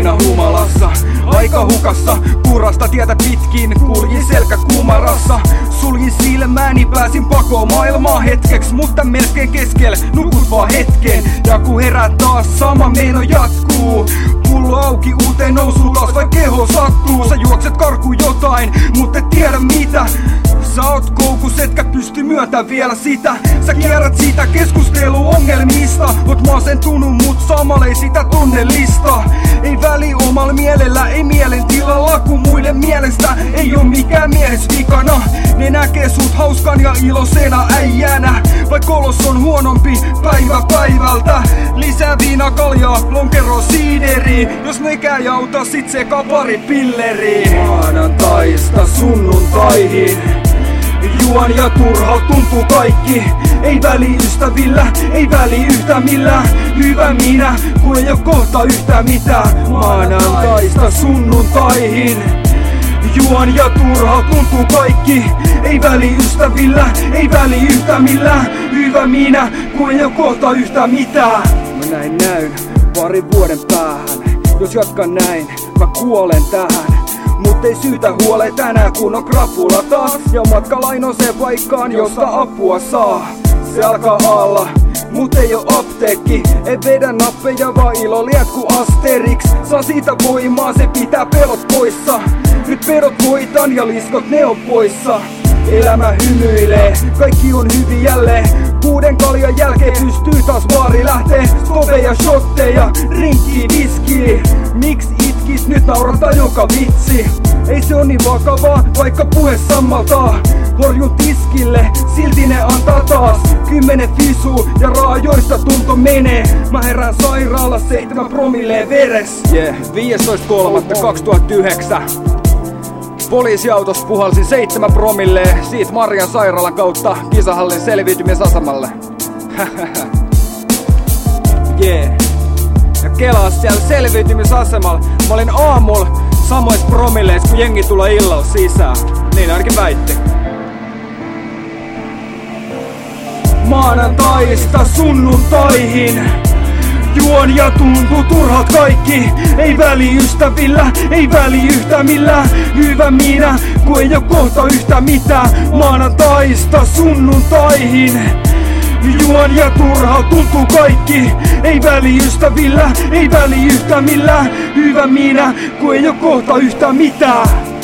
aina humalassa. Aika hukassa, kurasta tietä pitkin, kuljin selkä kumarassa. Suljin silmääni, pääsin pakoon maailmaa hetkeksi, mutta melkein keskellä nukut vaan hetken. Ja kun herät taas, sama meno jatkuu. Pullo auki uuteen nousuun taas, vai keho sattuu. Sä juokset karkuun jotain, mut et tiedä mitä. Sä oot koukus, etkä pysty myöntämään vielä sitä. Sä kierrät siitä keskusteluongelmista. Oot masentunut, mut samalla ei sitä tunnelista. Ei väli omalla mielellä, ei mielentilalla, kun muiden mielestä ei oo mikään mies vikana. Ne näkee sut hauskan ja iloisena äijänä, vaik kolos on huonompi päivä päivältä. Lisää viina, kaljaa, lonkero, siideri. Jos mekään ei auta, sit sekaa pari pilleriin. Maanantaista sunnuntaihin juon ja turha tuntuu kaikki. Ei väli ystävillä, ei väli yhtä millään. Hyvä minä, kun ei oo kohta yhtään mitään. Maanantaista sunnuntaihin juon ja turha tuntuu kaikki. Ei väli ystävillä, ei väli yhtä millään. Hyvä minä, kun ei oo kohta yhtään mitään. Mä näin parin vuoden päähän. Jos jatkan näin, mä kuolen tähän. Mut ei syytä huole tänään, kun on krapula taas. Ja matka lainoiseen paikkaan, josta apua saa. Se alkaa alla, mut ei oo apteekki. Ei vedä nappeja, vaan ilo lietku Asterix. Saa siitä voimaa, se pitää pelot poissa. Nyt pedot voitan ja liskot ne on poissa. Elämä hymyilee, kaikki on hyvin jälleen. 6 kaljan jälkeen pystyy taas baari lähtee. Stoveja, shotteja, rinkkiä, viskiä. Miks itkis, nyt naurataan joka vitsi. Ei se on niin vakavaa, vaikka puhe sammaltaa. Horjun tiskille, silti ne antaa taas 10 fisuu ja raajoista tunto menee. Mä herään sairaala 7 promilleen veres. 15.3.2009 poliisiautos puhalsi 7 promilleen siitä Marian sairaalan kautta kisahallin selviytymisasemalle. Ja kelaas siellä selviytymisasemalla. Mä olin aamulla samoissa promilleissa, kun jengi tulee illalla sisään. Niin ainakin väitti. Maanantaista sunnuntaihin juon ja tuntuu turhat kaikki. Ei väli ystävillä, ei väli yhtä millään. Hyvä minä, kun ei oo kohta yhtä mitään. Maanantaista sunnuntaihin juon ja turha tuntuu kaikki. Ei väli ystävillä, ei väli yhtä millään. Hyvä minä, kun ei oo kohta yhtä mitään.